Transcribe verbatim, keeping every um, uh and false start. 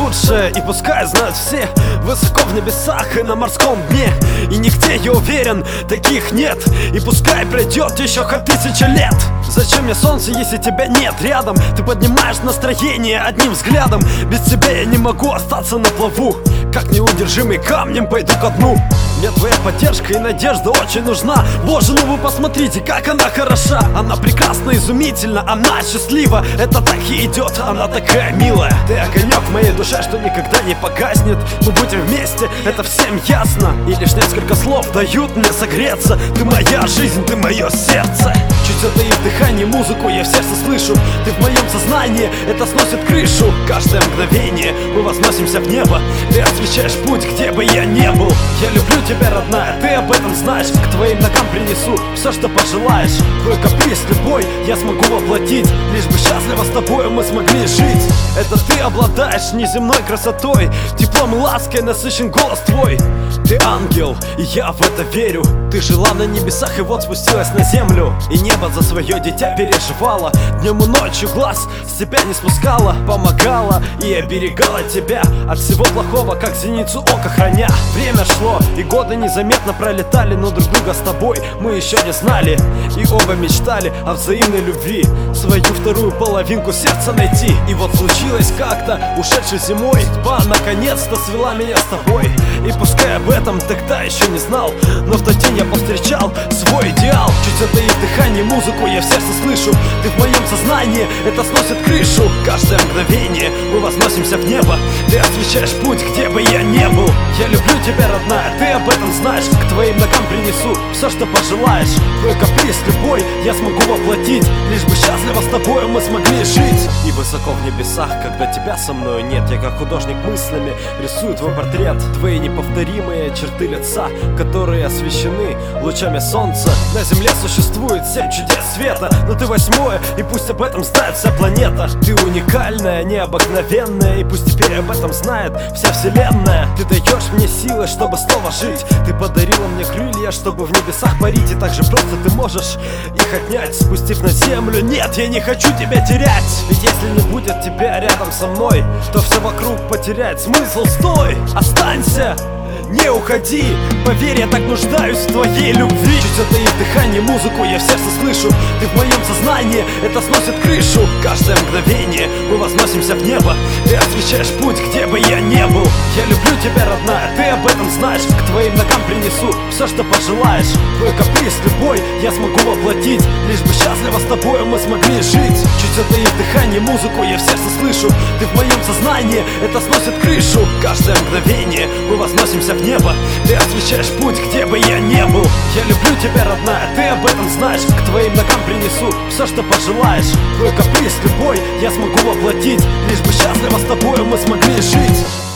лучшее, и пускай знают все, высоко в небесах и на морском дне. И нигде, я уверен, таких нет. И пускай пройдет еще хоть тысяча лет. Зачем мне солнце, если тебя нет рядом? Ты поднимаешь настроение одним взглядом. Без тебя я не могу остаться на плаву. Как неудержимый камнем пойду ко дну. Мне твоя поддержка и надежда очень нужна. Боже, ну вы посмотрите, как она хороша. Она прекрасна, изумительна, она счастлива. Это так и идет, она такая милая. Ты огонек в моей душе, что никогда не погаснет. Мы будем вместе, это всем ясно. И лишь несколько слов дают мне согреться. Ты моя жизнь, ты мое сердце. Чуть затаив дыхание, музыку я в сердце слышу. Ты в моем сознании, это сносит крышу. Каждое мгновение мы возносимся в небо. Ты освещаешь путь, где бы я не был. Я люблю тебя, родная, ты об этом знаешь. К твоим ногам принесу все, что пожелаешь. Твой каприз любой я смогу воплотить. Лишь бы счастливо с тобой мы смогли жить. Это ты обладаешь неземной красотой. Теплом и лаской насыщен голос твой. Ты ангел, и я в это верю. Ты жила на небесах и вот спустилась на землю. И небо за свое дитя переживала. Днем и ночью глаз с тебя не спускала. Помогала и оберегала тебя от всего плохого, как зеницу ока храня. Время шло, и годы незаметно пролетали. Но друг друга с тобой мы еще не знали. И оба мечтали о взаимной любви. Свою вторую половинку сердца найти. И вот случилось как-то ушедшей зимой. Судьба наконец-то свела меня с тобой. И пускай об этом тогда еще не знал, но в тот день я повстречал свой идеал. Чуть затаив дыхание, музыку я в сердце слышу. Ты в моем сознании, это сносит крышу. Каждое мгновение мы возносимся в небо. Ты освещаешь путь, где бы я не был. Я люблю тебя, родная, ты об этом знаешь. К твоим ногам принесу все, что пожелаешь. Твой каприз любой я смогу воплотить. Лишь бы счастливо с тобой мы смогли жить. И высоко в небесах, когда тебя со мною нет, я как художник мыслями рисую твой портрет. Твои неповторимые черты лица, которые освещены лучами солнца. На земле существует семь чудес света, но ты восьмое, и пусть об этом знает вся планета. Ты уникальная, необыкновенная, и пусть теперь об этом знает вся вселенная. Ты даешь мне силы, чтобы снова жить. Ты подарила мне крылья, чтобы в небесах парить. И так же просто ты можешь их отнять, спустив на землю. Нет, я не хочу тебя терять. Ведь если не будет тебя рядом со мной, то все вокруг потеряет смысл. Стой, останься, не уходи, поверь, я так нуждаюсь в твоей любви. Чуть затаив дыхание, музыку я в сердце слышу. Ты в моем сознании, это сносит крышу. Каждое мгновение мы возносимся в небо. Ты освещаешь путь, где бы я не был. Я люблю тебя, родная, ты об этом знаешь. К твоим ногам принесу все, что пожелаешь. Твой каприз любой я смогу воплотить. Лишь бы счастливо с тобой мы смогли жить. Чуть затаив дыхание, музыку я в сердце слышу. Ты в моем сознании, это сносит крышу. Каждое мгновение мы возносимся в небо. Ты освещаешь путь, где бы я не был. Я люблю тебя, родная, ты об этом знаешь. К твоим ногам принесу все, что пожелаешь. Твой каприз любой я смогу воплотить. Лишь бы счастливо с тобой мы смогли жить.